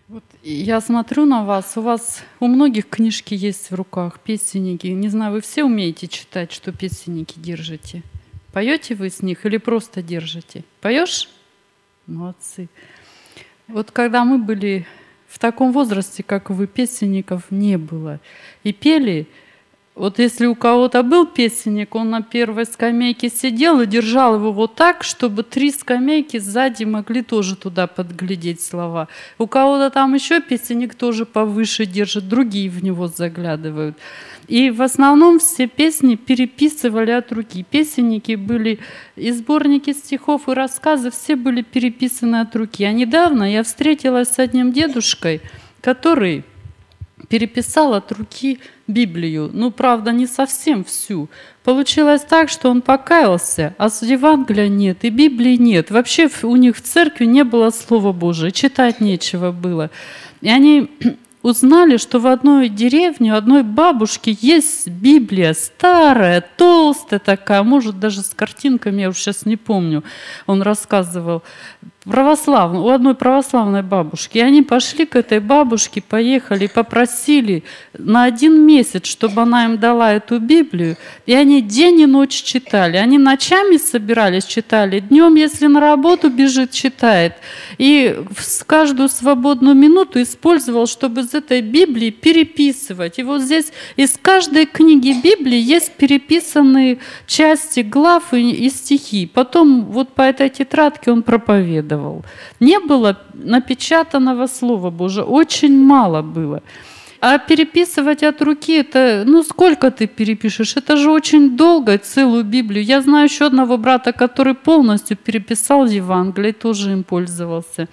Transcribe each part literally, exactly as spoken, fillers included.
Вот я смотрю на вас, у вас у многих книжки есть в руках, песенники. Не знаю, вы все умеете читать, что песенники держите? Поете вы с них или просто держите? Поешь? Молодцы. Вот когда мы были в таком возрасте, как вы, песенников не было. И пели, вот если у кого-то был песенник, он на первой скамейке сидел и держал его вот так, чтобы три скамейки сзади могли тоже туда подглядеть слова. У кого-то там еще песенник тоже повыше держит, другие в него заглядывают. И в основном все песни переписывали от руки. Песенники были, и сборники стихов, и рассказы, все были переписаны от руки. А недавно я встретилась с одним дедушкой, который переписал от руки Библию. Ну, правда, не совсем всю. Получилось так, что он покаялся, а Евангелия нет, и Библии нет. Вообще у них в церкви не было Слова Божия, читать нечего было. И они узнали, что в одной деревне, у одной бабушки есть Библия старая, толстая такая, может, даже с картинками, я уже сейчас не помню. Он рассказывал. Православной, у одной православной бабушки. И они пошли к этой бабушке, поехали, попросили на один месяц, чтобы она им дала эту Библию. И они день и ночь читали. Они ночами собирались, читали. Днем, если на работу бежит, читает. И в каждую свободную минуту использовал, чтобы из этой Библии переписывать. И вот здесь из каждой книги Библии есть переписанные части, глав и, и стихи. Потом вот по этой тетрадке он проповедовал. Не было напечатанного Слова Божия, очень мало было. А переписывать от руки, это, ну сколько ты перепишешь? Это же очень долго, целую Библию. Я знаю еще одного брата, который полностью переписал Евангелие, тоже им пользовался.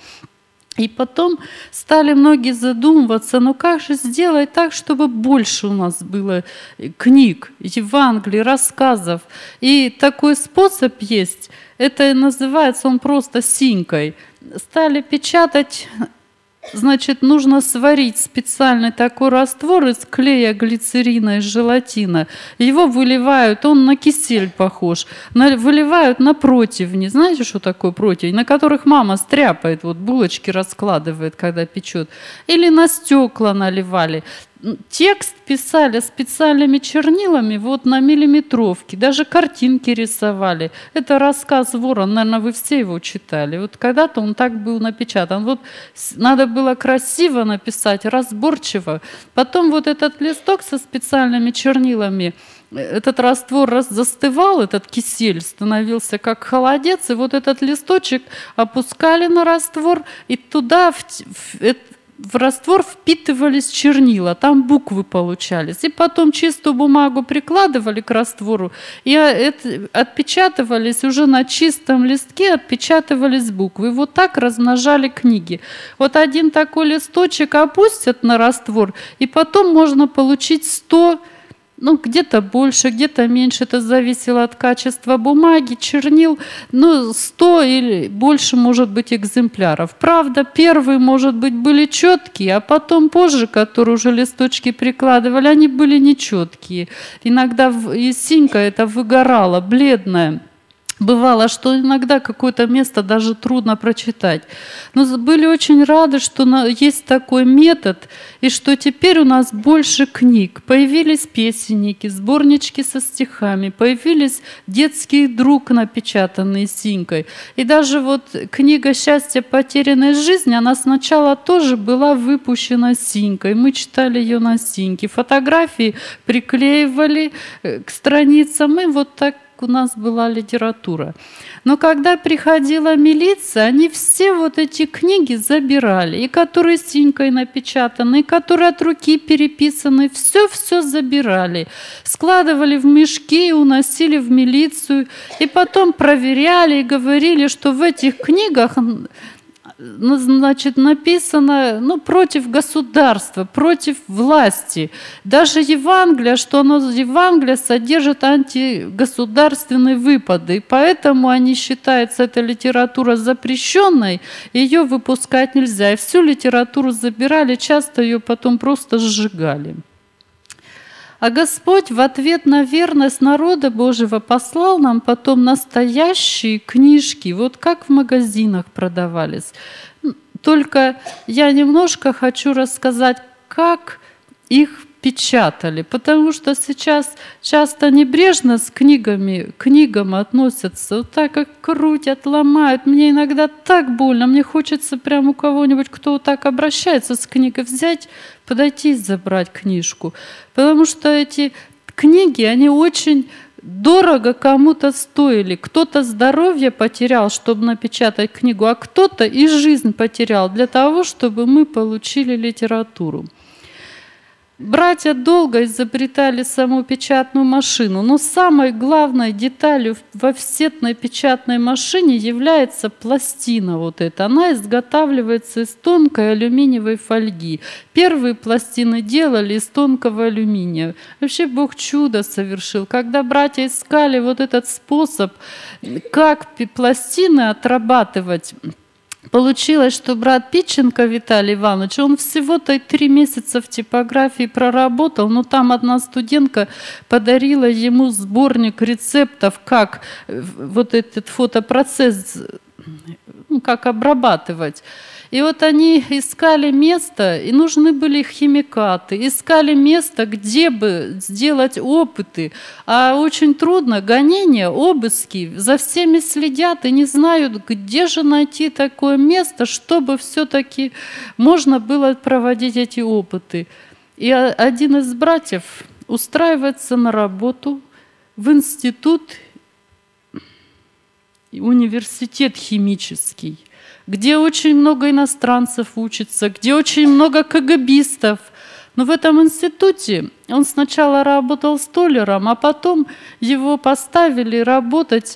И потом стали многие задумываться, ну как же сделать так, чтобы больше у нас было книг, Евангелий, рассказов. И такой способ есть, это называется он просто синькой. Стали печатать, значит, нужно сварить специальный такой раствор из клея, глицерина и желатина. Его выливают, он на кисель похож, на, выливают на противни. Знаете, что такое противень? На которых мама стряпает, вот булочки раскладывает, когда печет. Или на стекла наливали. Текст писали специальными чернилами вот на миллиметровке, даже картинки рисовали. Это рассказ «Ворон», наверное, вы все его читали. Вот когда-то он так был напечатан. Вот надо было красиво написать, разборчиво. Потом вот этот листок со специальными чернилами, этот раствор раз застывал, этот кисель становился как холодец, и вот этот листочек опускали на раствор, и туда в, в, в раствор впитывались чернила, там буквы получались. И потом чистую бумагу прикладывали к раствору, и это, отпечатывались уже на чистом листке, отпечатывались буквы. И вот так размножали книги. Вот один такой листочек опустят на раствор, и потом можно получить сто, ну, где-то больше, где-то меньше, это зависело от качества бумаги, чернил, ну, сто или больше, может быть, экземпляров. Правда, первые, может быть, были четкие, а потом позже, которые уже листочки прикладывали, они были нечеткие. Иногда и синька это выгорала, бледная. Бывало, что иногда какое-то место даже трудно прочитать. Но были очень рады, что есть такой метод, и что теперь у нас больше книг. Появились песенники, сборнички со стихами, появились детский друг, напечатанный синькой. И даже вот книга «Счастье потерянной жизни», она сначала тоже была выпущена синькой. Мы читали ее на синьке. Фотографии приклеивали к страницам, и вот так у нас была литература. Но когда приходила милиция, они все вот эти книги забирали, и которые синькой напечатаны, и которые от руки переписаны, все-все забирали, складывали в мешки и уносили в милицию, и потом проверяли и говорили, что в этих книгах, значит, написано, ну, против государства, против власти. Даже Евангелие, что оно, Евангелие содержит антигосударственные выпады, и поэтому они считаются, эта литература запрещенной, ее выпускать нельзя. И всю литературу забирали, часто ее потом просто сжигали. А Господь в ответ на верность народа Божьего послал нам потом настоящие книжки, вот как в магазинах продавались. Только я немножко хочу рассказать, как их печатали, потому что сейчас часто небрежно с книгами, к книгам относятся, вот так как крутят, ломают. Мне иногда так больно, мне хочется прямо у кого-нибудь, кто вот так обращается с книгой, взять, подойти и забрать книжку. Потому что эти книги, они очень дорого кому-то стоили. Кто-то здоровье потерял, чтобы напечатать книгу, а кто-то и жизнь потерял для того, чтобы мы получили литературу. Братья долго изобретали саму печатную машину, но самой главной деталью в офсетной печатной машине является пластина вот эта. Она изготавливается из тонкой алюминиевой фольги. Первые пластины делали из тонкого алюминия. Вообще Бог чудо совершил. Когда братья искали вот этот способ, как пластины отрабатывать, получилось, что брат Питченко Виталий Иванович, он всего-то три месяца в типографии проработал, но там одна студентка подарила ему сборник рецептов, как вот этот фотопроцесс, ну, как обрабатывать. И вот они искали место, и нужны были химикаты, искали место, где бы сделать опыты. А очень трудно, гонения, обыски, за всеми следят и не знают, где же найти такое место, чтобы все-таки можно было проводить эти опыты. И один из братьев устраивается на работу в институт, университет химический, где очень много иностранцев учится, где очень много кагабистов. Но в этом институте он сначала работал столяром, а потом его поставили работать,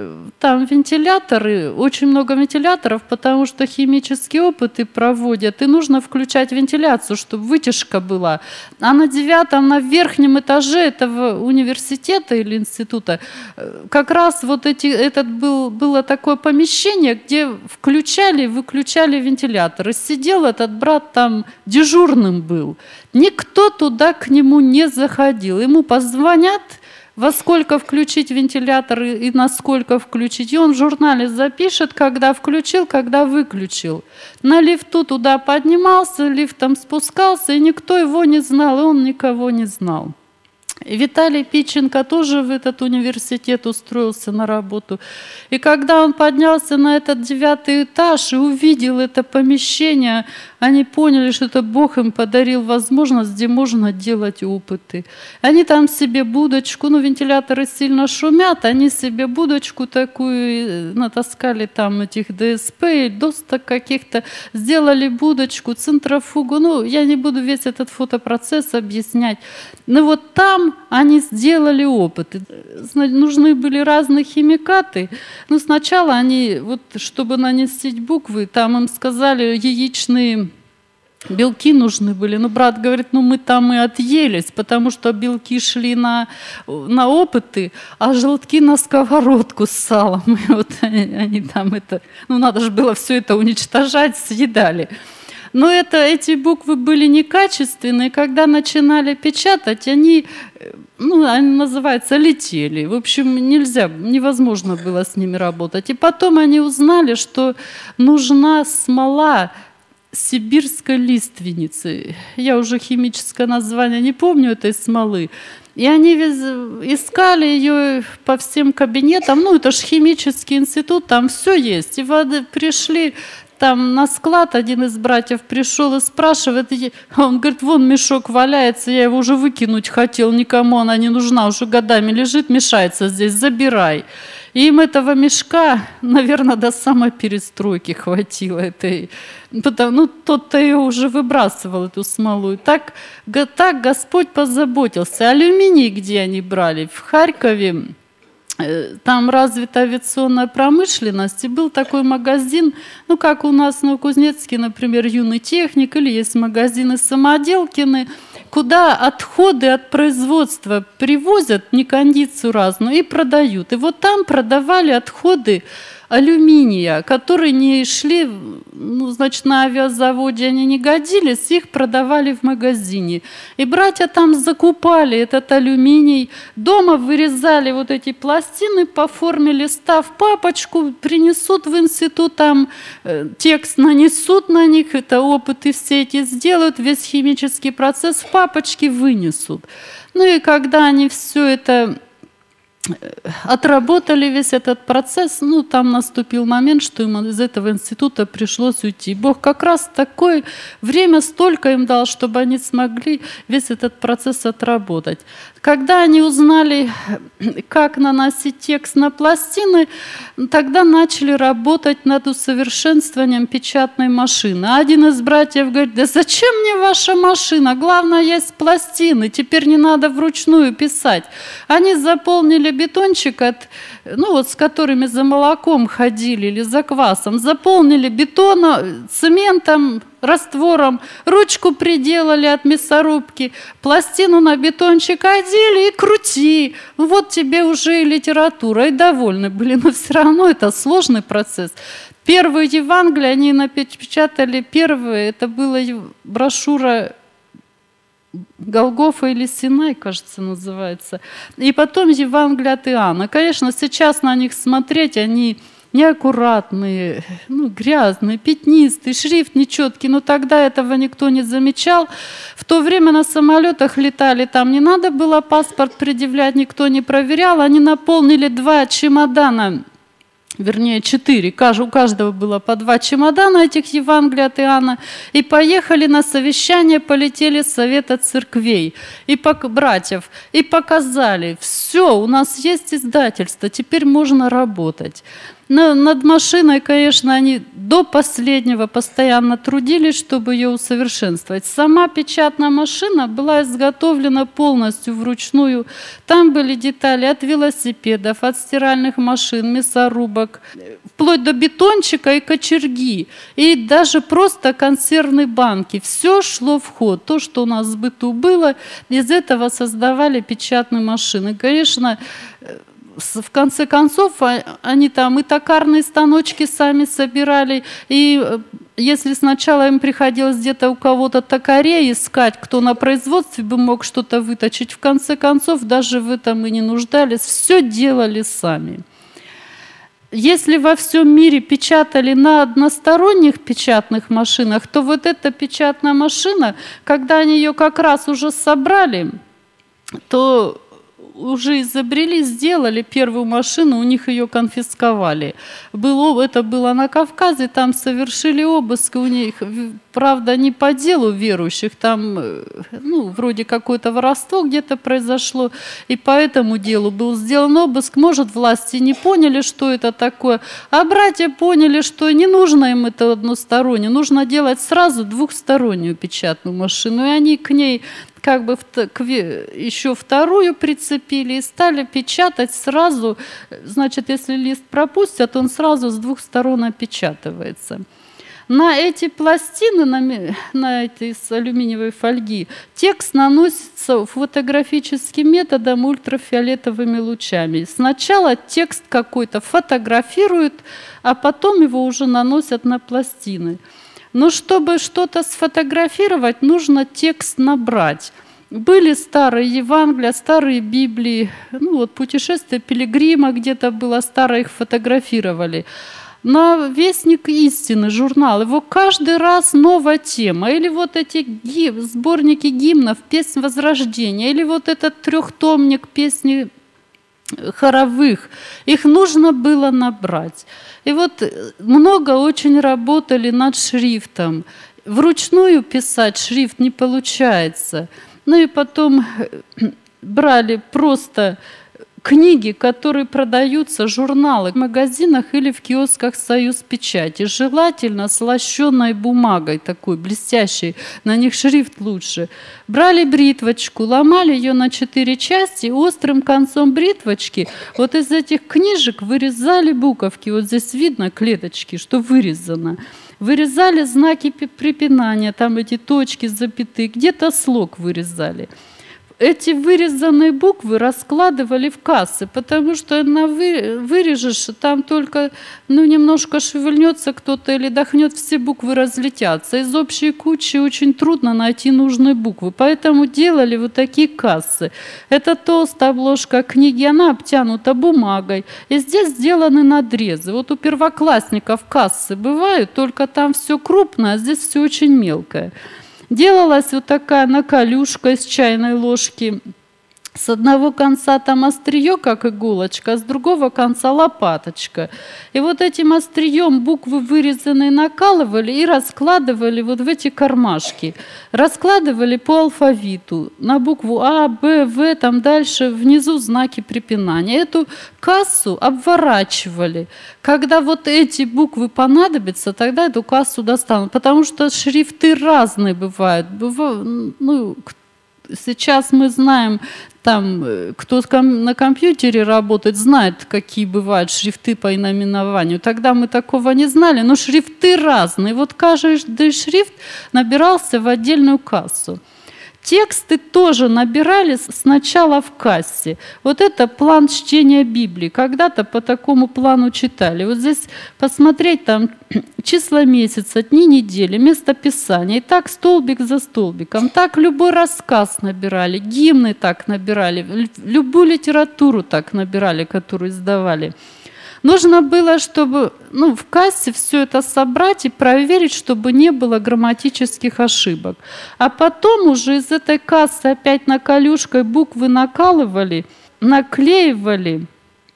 там вентиляторы, очень много вентиляторов, потому что химические опыты проводят, и нужно включать вентиляцию, чтобы вытяжка была. А на девятом, на верхнем этаже этого университета или института как раз вот эти, этот был, было такое помещение, где включали и выключали вентиляторы. Сидел этот брат там, дежурным был. Никто туда к нему не заходил. Ему позвонят, во сколько включить вентилятор и на сколько включить. И он в журнале запишет, когда включил, когда выключил. На лифту туда поднимался, лифтом спускался, и никто его не знал, и он никого не знал. И Виталий Питченко тоже в этот университет устроился на работу. И когда он поднялся на этот девятый этаж и увидел это помещение, они поняли, что это Бог им подарил возможность, где можно делать опыты. Они там себе будочку, ну вентиляторы сильно шумят, они себе будочку такую натаскали, там этих ДСП, досток каких-то, сделали будочку, центрофугу. Ну, я не буду весь этот фотопроцесс объяснять. Но вот там они сделали опыты. Нужны были разные химикаты. Но сначала они, вот, чтобы нанести буквы, там им сказали, яичные белки нужны были. Но брат говорит, ну мы там и отъелись, потому что белки шли на, на опыты, а желтки на сковородку с салом. И вот они, они там это... Ну надо же было все это уничтожать, съедали. Но это, эти буквы были некачественные. Когда начинали печатать, они, ну, они, называется, летели. В общем, нельзя, невозможно было с ними работать. И потом они узнали, что нужна смола сибирской лиственницы. Я уже химическое название не помню этой смолы. И они искали ее по всем кабинетам. Ну, это же химический институт, там все есть. И воды пришли... Там на склад один из братьев пришел и спрашивает, он говорит, вон мешок валяется, я его уже выкинуть хотел, никому она не нужна, уже годами лежит, мешается здесь, забирай. И им этого мешка, наверное, до самой перестройки хватило. Этой, потому, ну, тот-то ее уже выбрасывал, эту смолу. И так, так Господь позаботился. Алюминий где они брали? В Харькове. Там развита авиационная промышленность, и был такой магазин, ну, как у нас в Новокузнецке, например, «Юный техник», или есть магазины «Самоделкины», куда отходы от производства привозят, некондицию разную, и продают. И вот там продавали отходы алюминия, которые не шли, ну, значит, на авиазаводе они не годились, их продавали в магазине. И братья там закупали этот алюминий, дома вырезали вот эти пластины по форме листа в папочку, принесут в институт, там э, текст нанесут на них, это опыты все эти сделают, весь химический процесс в папочке вынесут. Ну и когда они все это отработали, весь этот процесс, ну, там наступил момент, что им из этого института пришлось уйти. Бог как раз такое время столько им дал, чтобы они смогли весь этот процесс отработать. Когда они узнали, как наносить текст на пластины, тогда начали работать над усовершенствованием печатной машины. Один из братьев говорит: да зачем мне ваша машина? Главное, есть пластины, теперь не надо вручную писать. Они заполнили бетончик, от, ну вот с которыми за молоком ходили или за квасом, заполнили бетоном, цементом, раствором, ручку приделали от мясорубки, пластину на бетончик одели и крути. Вот тебе уже и литература, и довольны были, но все равно это сложный процесс. Первые Евангелия они напечатали, первые, это была брошюра Голгофа или Синай, кажется, называется. И потом Евангелие от Иоанна. Конечно, сейчас на них смотреть, они неаккуратные, ну, грязные, пятнистые, шрифт нечеткий, но тогда этого никто не замечал. В то время на самолетах летали, там не надо было паспорт предъявлять, никто не проверял. Они наполнили два чемодана, вернее, четыре, у каждого было по два чемодана этих Евангелий от Иоанна, и поехали на совещание, полетели с Совета церквей, и братьев, и показали: все, у нас есть издательство, теперь можно работать. Но над машиной, конечно, они до последнего постоянно трудились, чтобы ее усовершенствовать. Сама печатная машина была изготовлена полностью вручную. Там были детали от велосипедов, от стиральных машин, мясорубок, вплоть до бетончика и кочерги, и даже просто консервные банки. Все шло в ход. То, что у нас в быту было, из этого создавали печатные машины. Конечно, в конце концов, они там и токарные станочки сами собирали, и если сначала им приходилось где-то у кого-то токарей искать, кто на производстве бы мог что-то выточить, в конце концов даже в этом и не нуждались, все делали сами. Если во всем мире печатали на односторонних печатных машинах, то вот эта печатная машина, когда они ее как раз уже собрали, то уже изобрели, сделали первую машину, у них ее конфисковали. Было, это было на Кавказе, там совершили обыск, у них, правда, не по делу верующих, там, ну, вроде какое-то воровство где-то произошло, и по этому делу был сделан обыск. Может, власти не поняли, что это такое, а братья поняли, что не нужно им это односторонне, нужно делать сразу двухстороннюю печатную машину, и они к ней как бы еще вторую прицепили и стали печатать сразу. Значит, если лист пропустят, он сразу с двух сторон опечатывается. На эти пластины, на, на эти с алюминиевой фольги, текст наносится фотографическим методом ультрафиолетовыми лучами. Сначала текст какой-то фотографируют, а потом его уже наносят на пластины. Но чтобы что-то сфотографировать, нужно текст набрать. Были старые Евангелия, старые Библии, ну вот «Путешествие Пилигрима» где-то было, старое, их фотографировали. На «Вестник истины» журнал, его каждый раз новая тема. Или вот эти гим, сборники гимнов, «Песнь Возрождения», или вот этот трехтомник «Песни хоровых». Их нужно было набрать. И вот много очень работали над шрифтом. Вручную писать шрифт не получается. Ну и потом брали просто книги, которые продаются, журналы в магазинах или в киосках «Союз Печати». Желательно с лощеной бумагой, такой блестящей, на них шрифт лучше. Брали бритвочку, ломали ее на четыре части, острым концом бритвочки вот из этих книжек вырезали буковки. Вот здесь видно клеточки, что вырезано. Вырезали знаки препинания, там эти точки, запятые, где-то слог вырезали. эти вырезанные буквы раскладывали в кассы, потому что на вы, вырежешь, там только ну, немножко шевельнется кто-то или дохнет, все буквы разлетятся. Из общей кучи очень трудно найти нужные буквы, поэтому делали вот такие кассы. Это толстая обложка книги, она обтянута бумагой, и здесь сделаны надрезы. Вот у первоклассников кассы бывают, только там все крупное, а здесь все очень мелкое. Делалась вот такая наколюшка из чайной ложки. С одного конца там острие, как иголочка, а с другого конца лопаточка. И вот этим острием буквы вырезанные накалывали и раскладывали вот в эти кармашки. Раскладывали по алфавиту. На букву А, Б, В, там дальше внизу знаки препинания. Эту кассу обворачивали. Когда вот эти буквы понадобятся, тогда эту кассу достанут. Потому что шрифты разные бывают. Бывают, ну, сейчас мы знаем, там, кто на компьютере работает, знает, какие бывают шрифты по наименованию. Тогда мы такого не знали, но шрифты разные. Вот каждый шрифт набирался в отдельную кассу. Тексты тоже набирали сначала в кассе. Вот это план чтения Библии. Когда-то по такому плану читали. Вот здесь посмотреть там числа месяца, дни недели, место Писания. И так столбик за столбиком. Так любой рассказ набирали, гимны так набирали, любую литературу так набирали, которую издавали. Нужно было, чтобы ну, в кассе все это собрать и проверить, чтобы не было грамматических ошибок. А потом уже из этой кассы опять наколюшкой буквы накалывали, наклеивали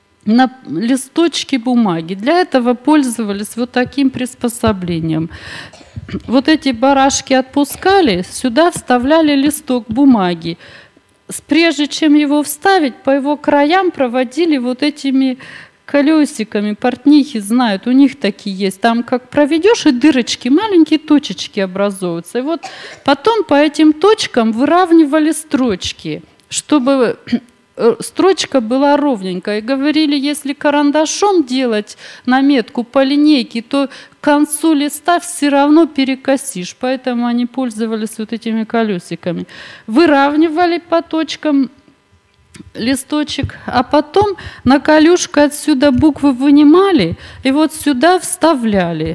на листочки бумаги. Для этого пользовались вот таким приспособлением. Вот эти барашки отпускали, сюда вставляли листок бумаги. Прежде чем его вставить, по его краям проводили вот этими колесиками, портнихи знают, у них такие есть. Там как проведешь, и дырочки, маленькие точечки образуются. И вот потом по этим точкам выравнивали строчки, чтобы строчка была ровненькая. И говорили, если карандашом делать наметку по линейке, то к концу листа все равно перекосишь. Поэтому они пользовались вот этими колесиками. Выравнивали по точкам листочек, а потом наколюшкой отсюда буквы вынимали и вот сюда вставляли.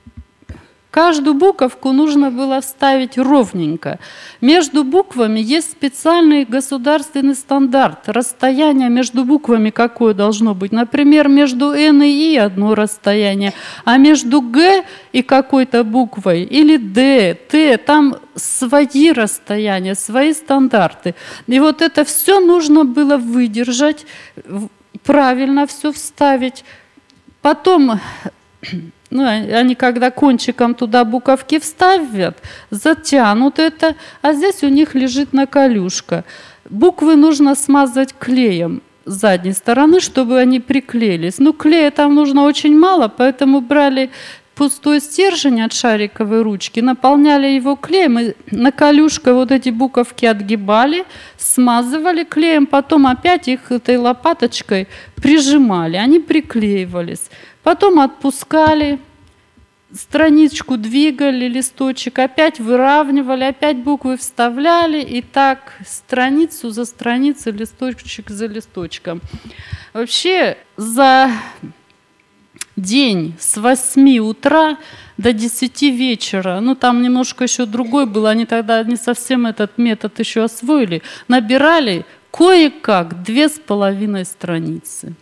Каждую буковку нужно было вставить ровненько. Между буквами есть специальный государственный стандарт. Расстояние между буквами какое должно быть. Например, между Н и И одно расстояние, а между Г и какой-то буквой или Д, Т, там свои расстояния, свои стандарты. И вот это все нужно было выдержать, правильно все вставить. Потом... Ну, они когда кончиком туда буковки вставят, затянут это, а здесь у них лежит наколюшка. Буквы нужно смазать клеем с задней стороны, чтобы они приклеились. Ну, клея там нужно очень мало, поэтому брали пустой стержень от шариковой ручки, наполняли его клеем, и наколюшкой вот эти буковки отгибали, смазывали клеем, потом опять их этой лопаточкой прижимали, они приклеивались. Потом отпускали, страничку двигали, листочек, опять выравнивали, опять буквы вставляли, и так страницу за страницей, листочек за листочком. Вообще за день с восьми утра до десяти вечера, ну там немножко еще другой был, они тогда не совсем этот метод еще освоили, набирали кое-как две с половиной страницы.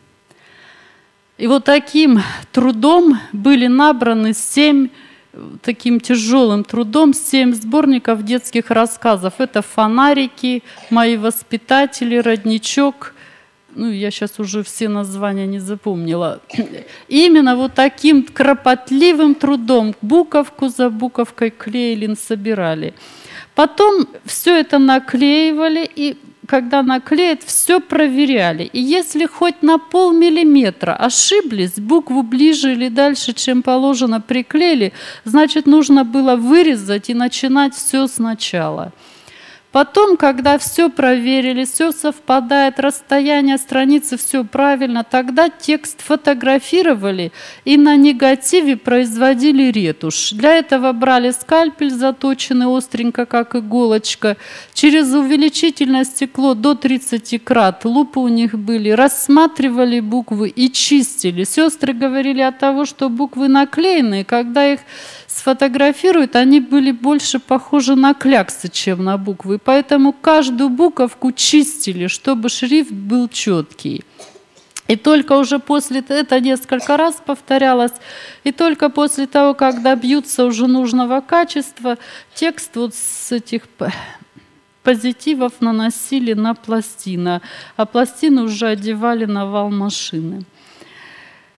И вот таким трудом были набраны семь, таким тяжелым трудом, семь сборников детских рассказов. Это «Фонарики», «Мои воспитатели», «Родничок». Ну, я сейчас уже все названия не запомнила. Именно вот таким кропотливым трудом буковку за буковкой клеили, собирали. Потом все это наклеивали, и когда наклеят, все проверяли. И если хоть на полмиллиметра ошиблись, букву ближе или дальше, чем положено, приклеили, значит, нужно было вырезать и начинать все сначала. Потом, когда все проверили, все совпадает, расстояние страницы, все правильно, тогда текст фотографировали и на негативе производили ретушь. Для этого брали скальпель, заточенный остренько, как иголочка, через увеличительное стекло до тридцати крат, лупы у них были, рассматривали буквы и чистили. Сестры говорили от того, что буквы наклеенные, когда их сфотографируют, они были больше похожи на кляксы, чем на буквы. Поэтому каждую буковку чистили, чтобы шрифт был четкий. И только уже после, это несколько раз повторялось, и только после того, как добьются уже нужного качества, текст вот с этих позитивов наносили на пластины, а пластины уже одевали на вал машины.